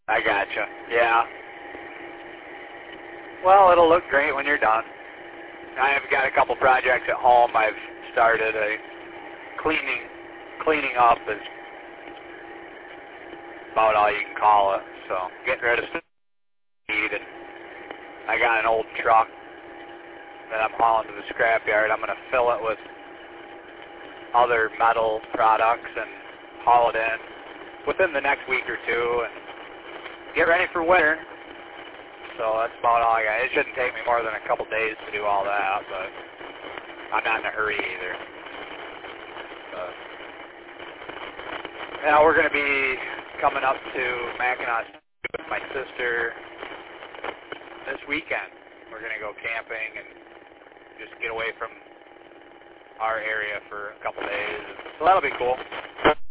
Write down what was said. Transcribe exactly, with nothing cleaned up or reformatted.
I gotcha. Yeah. Well, it'll look great when you're done. I've got a couple projects at home I've started. A cleaning, cleaning up is about all you can call it. So getting rid of speed, and I got an old truck that I'm hauling to the scrapyard. I'm going to fill it with other metal products and haul it in within the next week or two and get ready for winter. So that's about all I got. It shouldn't take me more than a couple days to do all that, but I'm not in a hurry either. But, yeah, we're going to be coming up to Mackinac with my sister this weekend. We're going to go camping and just get away from our area for a couple days. So that'll be cool.